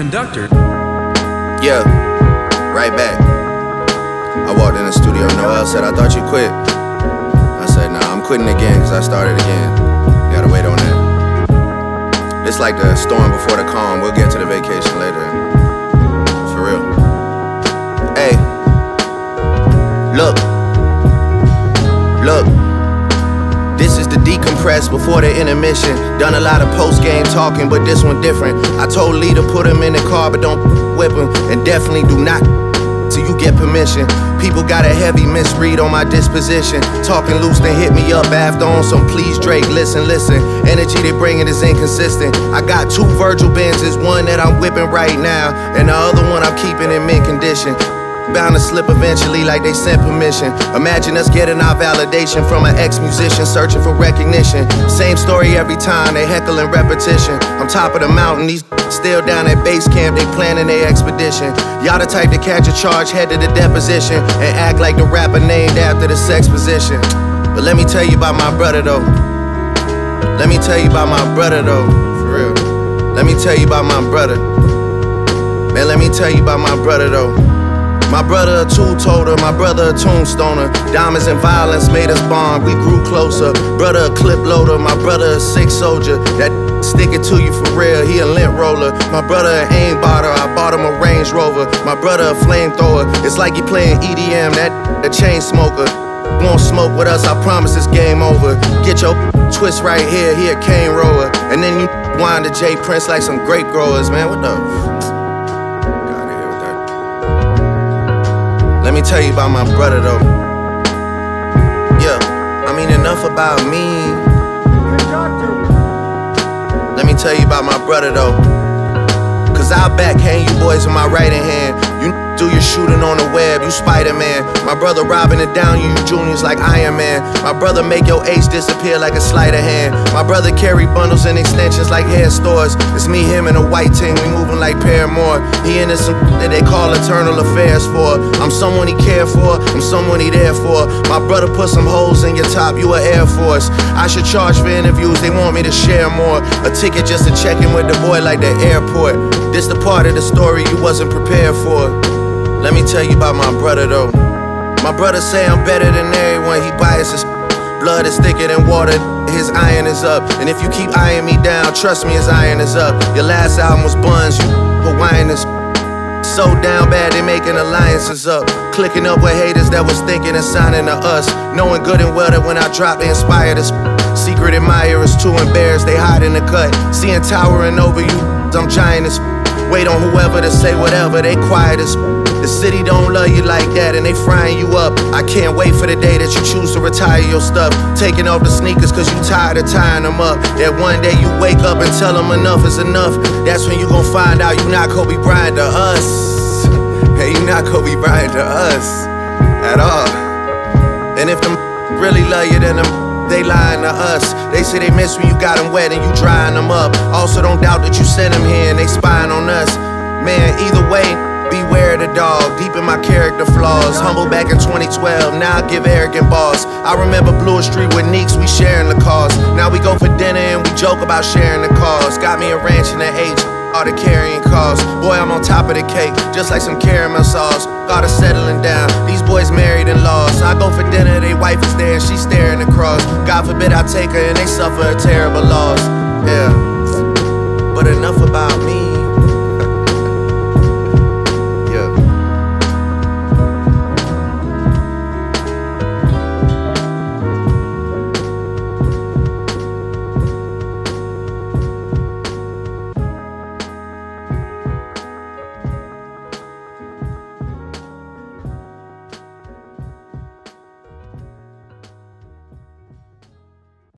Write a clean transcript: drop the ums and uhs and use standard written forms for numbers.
Conductor. Yeah, right back. I walked in the studio, Noel said, "I thought you quit." I said, "Nah, I'm quitting again because I started again. You gotta wait on that." It's like the storm before the calm. We'll get to the vacation later. For real. Hey, look. This is the decompress before the intermission. Done a lot of post-game talking, but this one different. I told Lee to put him in the car, but don't whip him. And definitely do not till you get permission. People got a heavy misread on my disposition. Talking loose, then hit me up after on some please Drake, listen. Energy they bringing is inconsistent. I got 2 Virgil Benzes, one that I'm whipping right now, and the other one I'm keeping in mint condition. Bound to slip eventually like they sent permission. Imagine us getting our validation from an ex-musician searching for recognition. Same story every time, they heckling repetition. I'm top of the mountain, these still down at base camp, they planning their expedition. Y'all the type to catch a charge, head to the deposition, and act like the rapper named after the sex position. But let me tell you about my brother though. Let me tell you about my brother though, for real. Let me tell you about my brother. Man, let me tell you about my brother though. My brother a two-toter, my brother a tombstoner. Diamonds and violence made us bond, we grew closer. Brother a clip loader, my brother a sick soldier. That stick it to you for real, he a lint roller. My brother a aimbotter, I bought him a Range Rover. My brother a flamethrower, it's like he playing EDM, that a chain smoker. Won't smoke with us, I promise it's game over. Get your twist right here, he a cane roller. And then you wind to J Prince like some grape growers, man, what the? Let me tell you about my brother though. Yeah, I mean enough about me. Let me tell you about my brother though. Cause I'll backhand you boys with my right hand. You do your shooting on the web, you Spider-Man. My brother robbing it down, you juniors like Iron Man. My brother make your ace disappear like a sleight of hand. My brother carry bundles and extensions like hair stores. It's me, him, and a white team, we moving like Paramore. He into some that they call eternal affairs for. I'm someone he care for, I'm someone he there for. My brother put some holes in your top, you a Air Force. I should charge for interviews, they want me to share more. A ticket just to check in with the boy like the airport. This the part of the story you wasn't prepared for. Let me tell you about my brother though. My brother say I'm better than everyone, he biases. Blood is thicker than water, his iron is up. And if you keep eyeing me down, trust me his iron is up. Your last album was Buns, you Hawaiian is so down bad they making alliances up. Clicking up with haters that was thinking and signing to us. Knowing good and well that when I drop they inspired us. Secret admirers too embarrassed, they hide in the cut. Seeing towering over you, I'm giant as wait on whoever to say whatever, they quiet as the city don't love you like that and they frying you up. I can't wait for the day that you choose to retire your stuff. Taking off the sneakers cause you tired of tying them up. That one day you wake up and tell them enough is enough. That's when you gon' find out you not Kobe Bryant to us. Hey, you not Kobe Bryant to us at all. And if them really love you, then they lying to us. They say they miss when you got them wet and you drying them up. Also don't doubt that you sent them here and they spying on us. Man, either way, beware the dog, deep in my character flaws. Humble back in 2012, now I give arrogant balls. I remember Blue Street with Neeks, we sharing the cause. Now we go for dinner and we joke about sharing the cause. Got me a ranch in the H, all the carrying costs. Boy, I'm on top of the cake, just like some caramel sauce. Got her settling down, these boys married and lost. I go for dinner, they wife is there and she staring across. God forbid I take her and they suffer a terrible loss. Yeah, but enough about me.